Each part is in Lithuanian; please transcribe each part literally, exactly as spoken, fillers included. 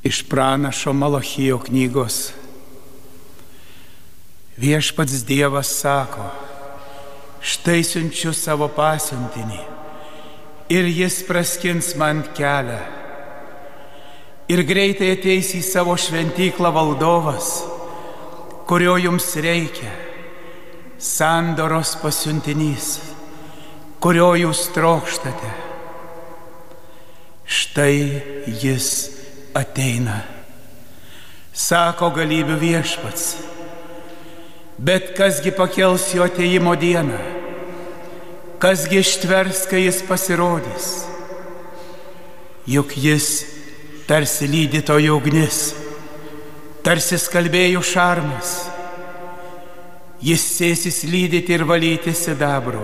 Iš pranašo Malachijo knygos. Viešpats Dievas sako, štai siunčiu savo pasiuntinį ir jis praskins man kelią. Ir greitai ateis į savo šventyklą valdovas, kurio jums reikia, sandoros pasiuntinys, kurio jūs trokštate. Štai jis ateina, sako galybių viešpats. Bet kasgi pakels jo atėjimo dieną, kasgi ištvers, kai jis pasirodys. Juk jis tarsi lydytojo ugnis, tarsi skalbėjų šarmas. Jis sėsis lydyti ir valyti sidabro.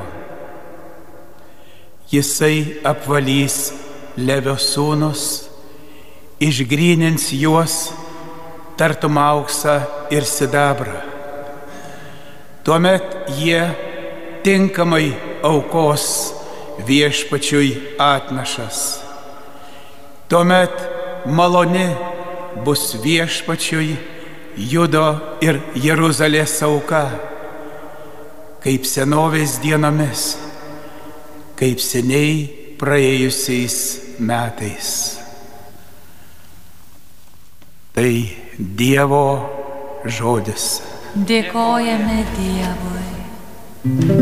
Jisai apvalys Levio sūnus, išgrynins juos tartum auksą ir sidabrą. Tuomet jie tinkamai aukos viešpačiui atnašas. Tuomet maloni bus viešpačiui Judo ir Jeruzalės auka, kaip senovės dienomis, kaip seniai praėjusiais metais. Tai Dievo žodis. Dėkojame Dievui.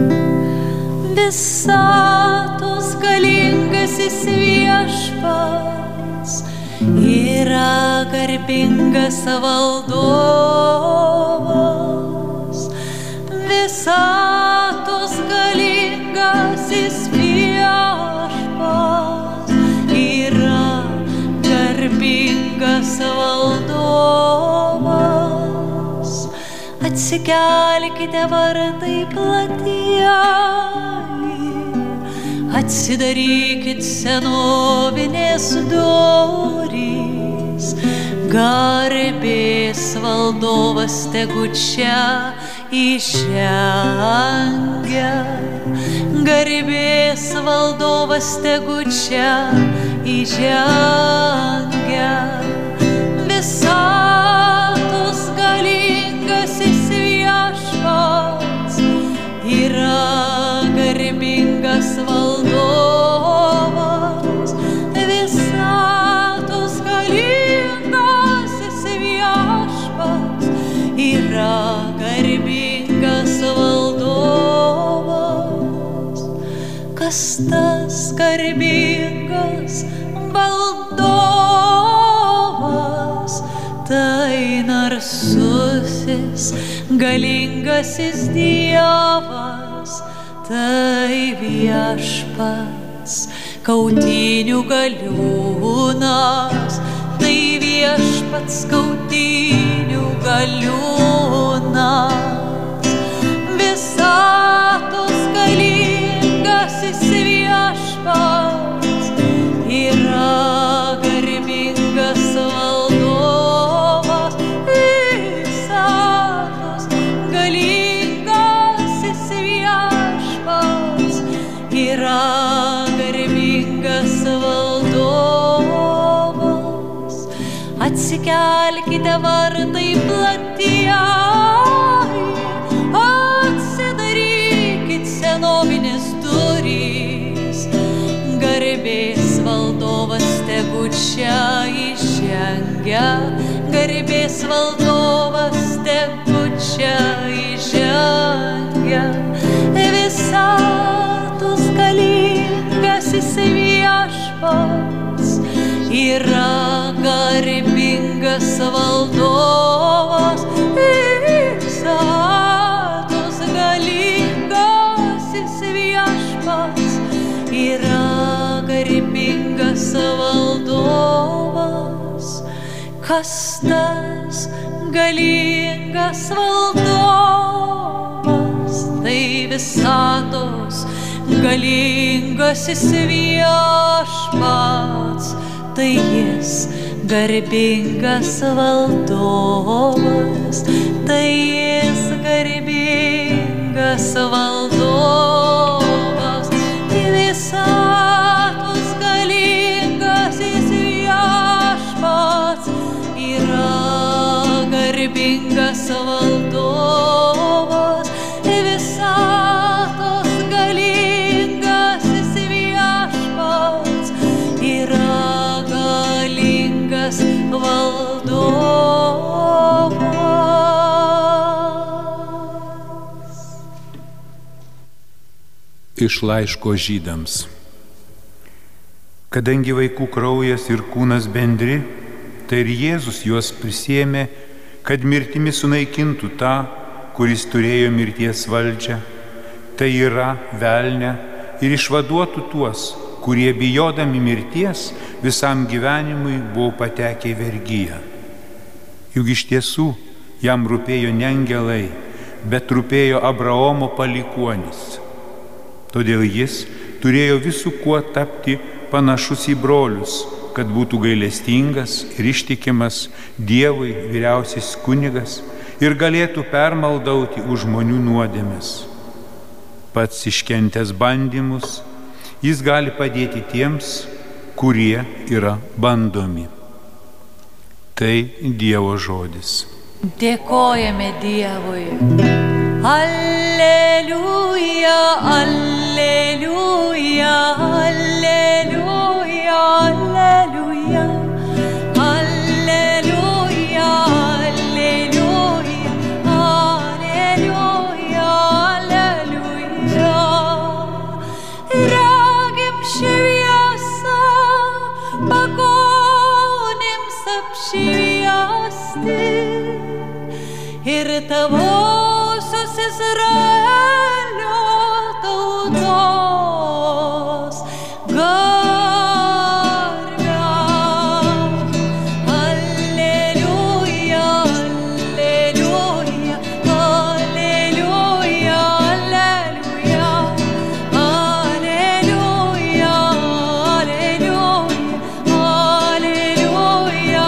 Visatos galingasis viešpats yra garbingas valdovas. Visatos galingasis viešpats yra garbingas valdovas. Atsikelkite vartai platieji, atsidarykit senovinės durys. Garbės valdovas tegu čia įžengia, garbės valdovas tegu čia įžengia. Visatos galingasis viešpats yra garbingas valdovas. Visatos galingasis viešpats yra garbingas valdovas. Kas tas garbingas valdovas? Tai narsusis, galingasis Dievas, tai viešpats, kautynių galiūnas, tai viešpats, kautynių galiūnas. Visatos galingasis viešpats yra garbingas valdovas. Visatos galingasis viešpats yra garbingas valdovas. Atsikelkite vartai platieji, atsidarykit senovinės durys. Garbės valdovas tegu čia įžengia, garbės valdovas tegu čia įžengia. Visatos galingasis viešpats yra garbingas valdovas. Visatos galingasis viešpats yra garbingas valdovas. Kas tas galingas valdovas? Tai visatos galingasis viešpats, tai jis garbingas valdovas, tai jis garbingas valdovas. Visatos galingasis viešpats, garbingas valdovas, visatos galingasis viešpats yra galingas valdovas. Iš laiško Žydams. Kadangi vaikų kraujas ir kūnas bendri, tai ir Jėzus juos prisiėmė, kad mirtimi sunaikintų tą, kuris turėjo mirties valdžią, tai yra velnią, ir išvaduotų tuos, kurie bijodami mirties visam gyvenimui buvo patekę į vergiją. Juk iš tiesų jam rūpėjo ne angelai, bet rūpėjo Abraomo palikuonis. Todėl jis turėjo visų kuo tapti panašus į brolius, kad būtų gailestingas ir ištikimas Dievui vyriausias kunigas ir galėtų permaldauti už žmonių nuodėmes. Pats iškentęs bandymus, jis gali padėti tiems, kurie yra bandomi. Tai Dievo žodis. Dėkojame Dievui. Alleluja, alleluja, alleluja, alleluja, alleluja, alleluja, alleluja, alleluja. Ragim šviesą, pagonims apšviesti ir tavosios Izraelio tautos garbę. Alleluja, alleluja, alleluja, alleluja, alleluja, alleluja,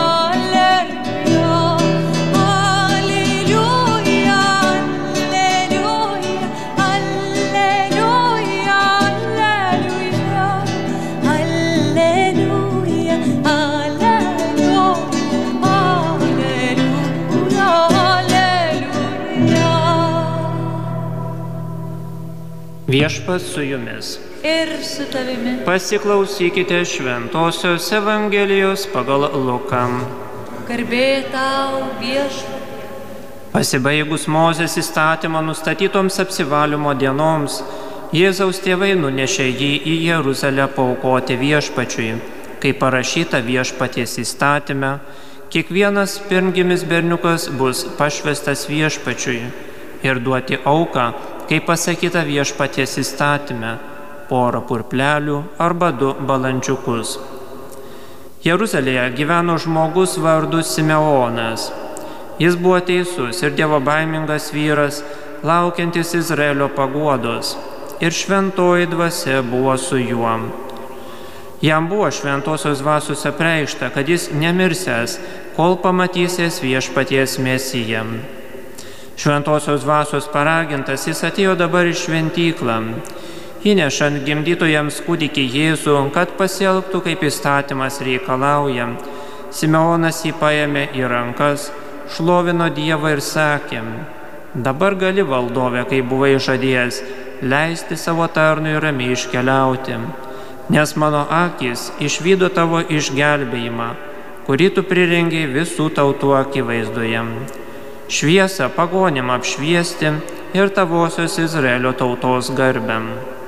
Viešpats su jumis. Ir su tavimi. Pasiklausykite Šventosios Evangelijos pagal Luką. Garbė tau, Viešpatie. Pasibaigus Mozės įstatymo nustatytoms apsivalymo dienoms, Jėzaus tėvai nunešė jį į Jeruzalę paaukoti Viešpačiui, kaip parašyta Viešpaties įstatyme, kiekvienas pirmgimis berniukas bus pašvestas Viešpačiui ir duoti auką, kaip pasakyta Viešpaties įstatyme, porą purplelių arba du balandžiukus. Jeruzalėje gyveno žmogus vardu Simeonas. Jis buvo teisus ir dievobaimingas vyras, laukiantis Izraelio paguodos, ir šventoji dvasia buvo su juo. Jam buvo šventosios dvasios apreikšta, kad jis nemirsęs, kol pamatysės Viešpaties Mesiją. Šventosios dvasios paragintas jis atėjo dabar į šventyklą, įnešant gimdytojams kūdikį Jėzų, kad pasielgtų kaip įstatymas reikalauja. Simeonas jį paėmė į rankas, šlovino Dievą ir sakė: dabar gali, valdove, kaip buvai žadėjęs, leisti savo tarnui ramiai iškeliauti, nes mano akys išvydo tavo išgelbėjimą, kurį tu prirengiai visų tautų akivaizdoje. Šviesą pagonim apšviesti ir tavosios Izraelio tautos garbėm.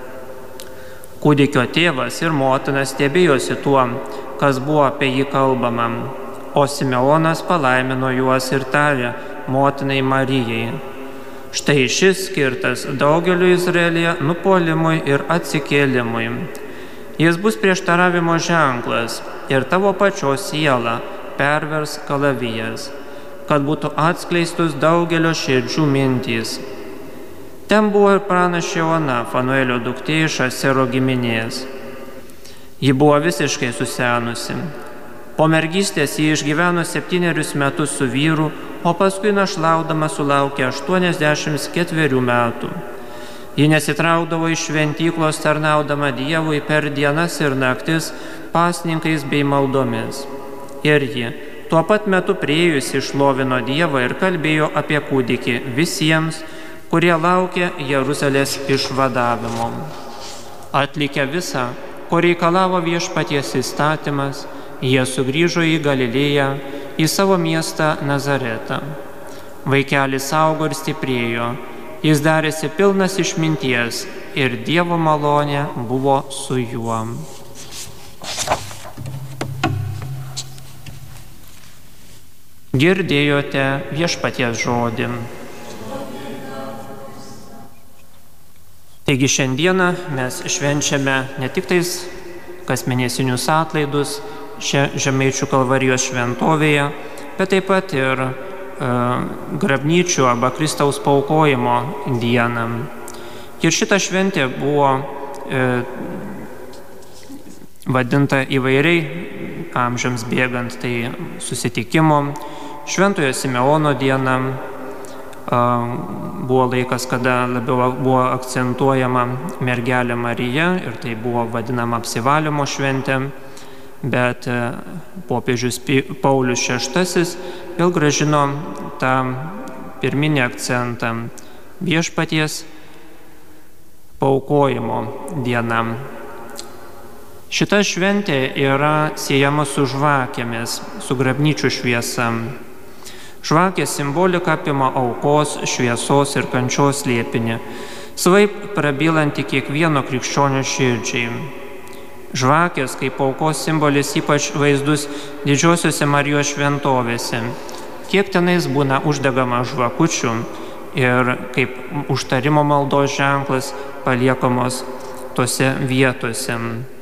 Kūdikio tėvas ir motina stebėjosi tuo, kas buvo apie jį kalbama, o Simeonas palaimino juos ir tarė motinai Marijai: štai šis skirtas daugeliu Izraelyje nupuolimui ir atsikėlimui. Jis bus prieštaravimo ženklas ir tavo pačios siela pervers kalavijas, kad būtų atskleistus daugelio širdžių mintys. Ten buvo ir pranašė Ona, Fanuelio duktė iš Asero giminės. Ji buvo visiškai susenusi. Po mergystės ji išgyveno septynerius metus su vyru, o paskui našlaudama sulaukė aštuoniasdešimt ketverių metų. Ji nesitraukdavo iš šventyklos tarnaudama Dievui per dienas ir naktis pasninkais bei maldomis. Ir ji, tuo pat metu priėjusi šlovino Dievą ir kalbėjo apie kūdikį visiems, kurie laukė Jeruzalės išvadavimo. Atlikę visą, ko reikalavo viešpaties įstatymas, jie sugrįžo į Galilėją, į savo miestą Nazaretą. Vaikelis augo ir stiprėjo, jis darėsi pilnas išminties ir Dievo malonė buvo su juo. Girdėjote viešpaties žodį. Taigi šiandieną mes švenčiame ne tik tais kasmėnesinius atlaidus čia Žemaičių Kalvarijos šventovėje, bet taip pat ir e, grabnyčių arba Kristaus paaukojimo dieną. Ir šita šventė buvo e, vadinta įvairiai amžiams bėgant, tai susitikimo, Šventojo Simeono diena, buvo laikas, kada labiau buvo akcentuojama mergelė Marija ir tai buvo vadinama apsivalymo šventė, bet popiežius Paulius šeštasis vėl grąžino tą pirminį akcentą viešpaties paaukojimo diena. Šita šventė yra siejama su žvakėmis, su grabnyčių šviesa. Žvakės simbolika apima aukos, šviesos ir kančios slėpinį, savaip prabylanti kiekvieno krikščionio širdžiai. Žvakės kaip aukos simbolis ypač vaizdus didžiosiuose Marijos šventovėse. Kiek tenais būna uždegama žvakučių ir kaip užtarimo maldos ženklas paliekamos tose vietose.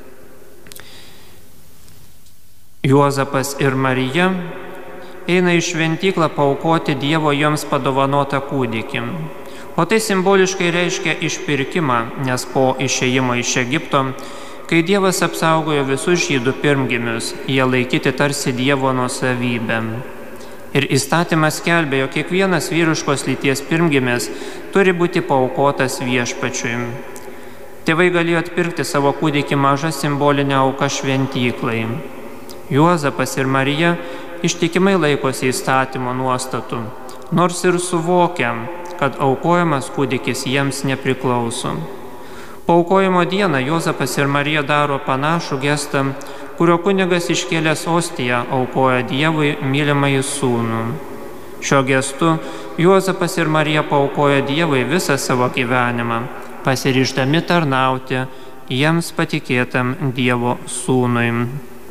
Juozapas ir Marija eina į šventyklą paaukoti Dievo joms padovanotą kūdikį. O tai simboliškai reiškia išpirkimą, nes po išėjimo iš Egipto, kai Dievas apsaugojo visus žydų pirmgimius, jie laikyti tarsi Dievo nuosavybę. Ir įstatymas skelbė, jog kiekvienas vyriškos lyties pirmgimis turi būti paaukotas viešpačiui. Tėvai galėjo atpirkti savo kūdikį mažą simbolinę auką šventyklai. Juozapas ir Marija ištikimai laikosi įstatymo nuostatų, nors ir suvokia, kad aukojamas kūdikis jiems nepriklauso. Paaukojimo dieną Juozapas ir Marija daro panašų gestą, kurio kunigas iškėlęs ostiją aukoja Dievui mylimąjį sūnų. Šio gestu Juozapas ir Marija paaukoja Dievui visą savo gyvenimą, pasiryždami tarnauti jiems patikėtam Dievo sūnui.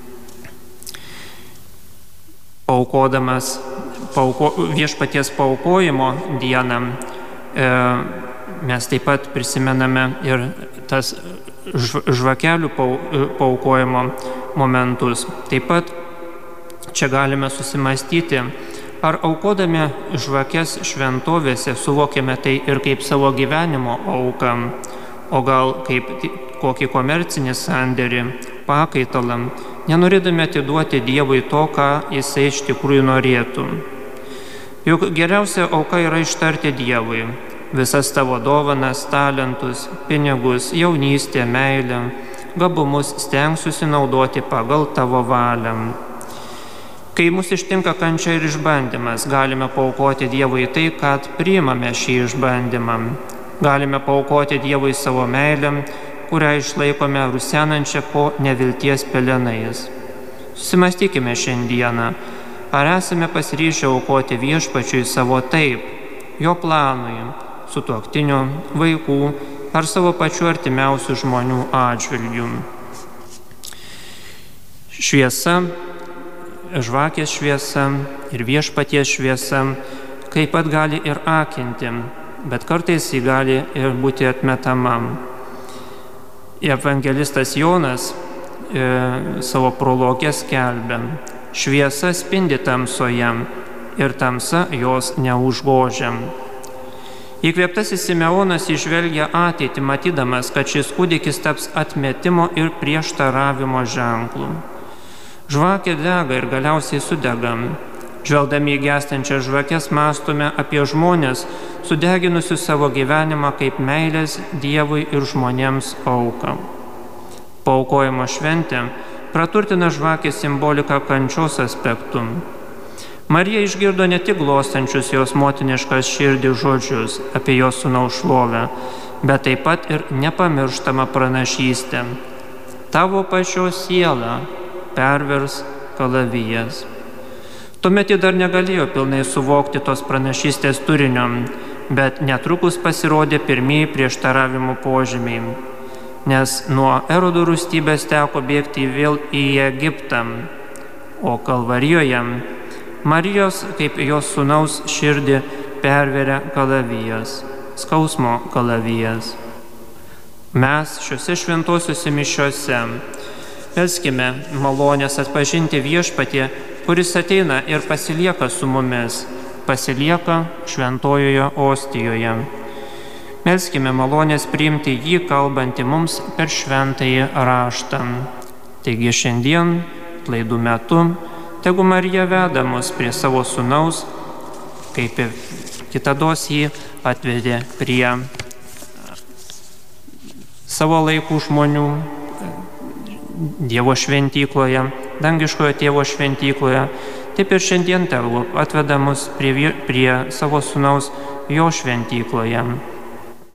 Paukodamas pauko, viešpaties paaukojimo dieną e, mes taip pat prisimename ir tas žvakelių paaukojimo momentus. Taip pat čia galime susimastyti, ar aukodami žvakes šventovėse suvokiame tai ir kaip savo gyvenimo auką, o gal kaip kokį komercinį sandėrį, pakaitalą, nenorėdami atiduoti Dievui to, ką Jisai iš tikrųjų norėtų. Juk geriausia auka yra ištarti Dievui visas tavo dovanas, talentus, pinigus, jaunystę, meilę, gabumus stengsiuosi naudoti pagal tavo valią. Kai mus ištinka kančia ir išbandymas, galime paaukoti Dievui tai, kad priimame šį išbandymą. Galime paaukoti Dievui savo meilę, kurią išlaikome rusenančią po nevilties pelenais. Susimastykime šiandieną, ar esame pasiryžę aukoti viešpačiui savo taip, jo planui, sutuoktinių, vaikų ar savo pačių artimiausių žmonių atžvilgių. Šviesa, žvakės šviesa ir viešpaties šviesa kaip pat gali ir akinti, bet kartais ji gali ir būti atmetama. Evangelistas Jonas e, savo prologę skelbia: šviesa spindi tamsoje ir tamsa jos neužgožia. Įkvėptasis Simeonas įžvelgia ateitį, matydamas, kad šis kūdikis taps atmetimo ir prieštaravimo ženklu. Žvakė dega ir galiausiai sudega. Žvelgdami į gęstančias žvakes mąstome apie žmonės, sudeginusius savo gyvenimą kaip meilės Dievui ir žmonėms auką. Paaukojimo šventė praturtina žvakės simboliką kančios aspektu. Marija išgirdo ne tik glostančius jos motiniškas širdį žodžius apie jos sūnaus šlovę, bet taip pat ir nepamirštamą pranašystę. Tavo pačios sielą pervers kalavijas. Tuomet ji dar negalėjo pilnai suvokti tos pranašystės turinio, bet netrukus pasirodė pirmieji prieštaravimo požymiai, nes nuo Erodo rūstybės teko bėgti vėl į Egiptą, o Kalvarijoje Marijos kaip jos sūnaus širdį perveria kalavijas, skausmo kalavijas. Mes šiuose šventosiuose mišiuose melskime malonės atpažinti viešpatį, kuris ateina ir pasilieka su mumis, pasilieka šventojoje ostijoje. Melskime malonės priimti jį kalbantį mums per šventąjį raštą. Taigi šiandien, atlaidų metu, tegu Marija veda mus prie savo sūnaus, kaip ir kitados jį atvedė prie savo laikų žmonių Dievo šventykloje, dangiškojo tėvo šventykloje, taip ir šiandien tegu atveda mus prie, prie savo sūnaus jo šventykloje.